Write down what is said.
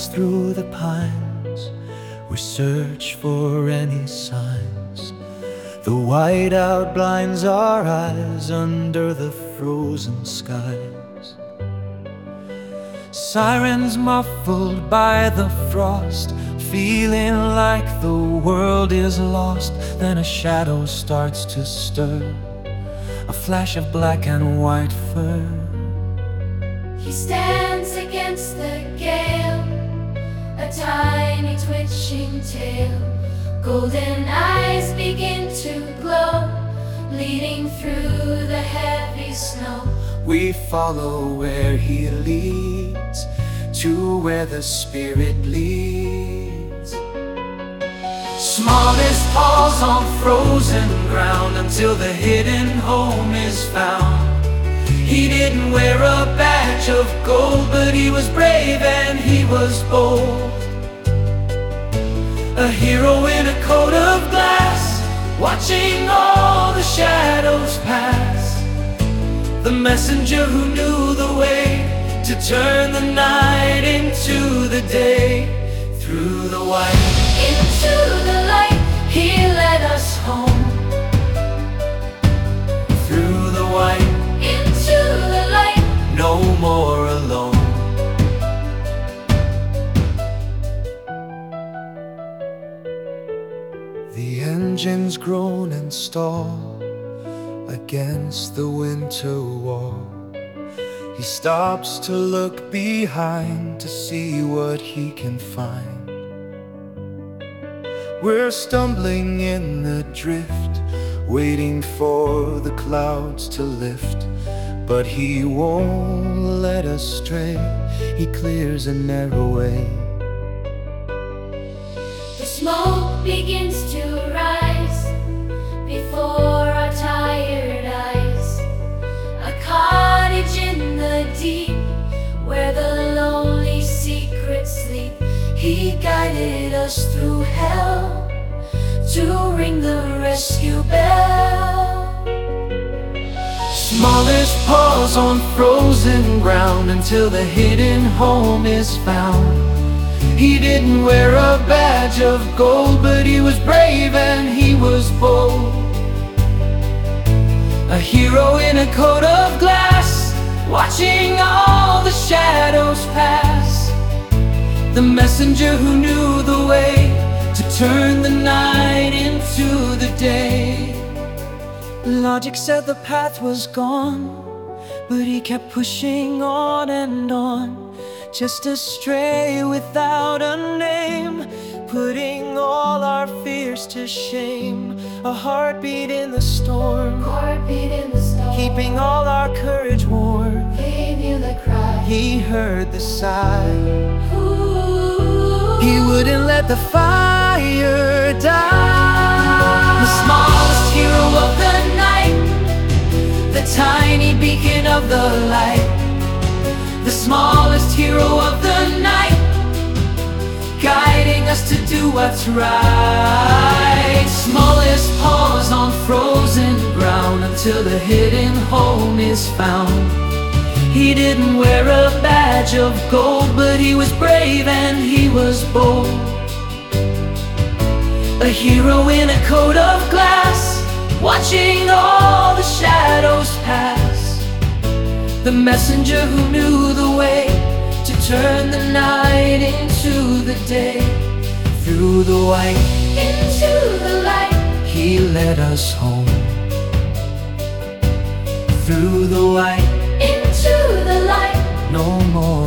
us through the pines, we search for any signs. The whiteout blinds our eyes under the frozen skies. Sirens muffled by the frost, feeling like the world is lost. Then a shadow starts to stir, a flash of black and white fur. He stands against the gale, a tiny twitching tail. Golden eyes begin to glow, leading through the heavy snow. We follow where he leads, to where the spirit leads. Smallest paws on frozen ground, until the hidden home is found. He didn't wear a badge of gold, but he was brave and he was bold. A hero in a coat of glass, watching all the shadows pass. The messenger who knew the way to turn the night into the day. Through the white, into the light, he led us home. Through the white, into the light, no more alone. The engines groan and stall against the winter wall. He stops to look behind, to see what he can find. We're stumbling in the drift, waiting for the clouds to lift. But he won't let us stray, he clears a narrow way. the smoke begins to rise before our tired eyes. A cottage in the deep, where the lonely secrets sleep. He guided us through hell to ring the rescue bell. Smallest paws on frozen ground, until the hidden home is found. He didn't wear a badge of gold, but he was brave and he was bold. A hero in a coat of glass, watching all the shadows pass. The messenger who knew the way to turn the night into the day. Logic said the path was gone, but he kept pushing on and on. Just a stray without a name, putting all our fears to shame. A heartbeat in the storm, Heartbeat in the storm, keeping all our courage warm. he knew the cry. He heard the sigh, Ooh. he wouldn't let the fire die. The smallest hero of the night, the tiny beacon of the light. The smallest hero of the night, guiding us to do what's right. Smallest paws on frozen ground, until the hidden home is found. He didn't wear a badge of gold, but he was brave and he was bold. A hero in a coat of glass, watching all the shadows pass. The messenger who knew the way to turn the night into the day. Through the white, Into the light, he led us home. Through the white, into the light, no more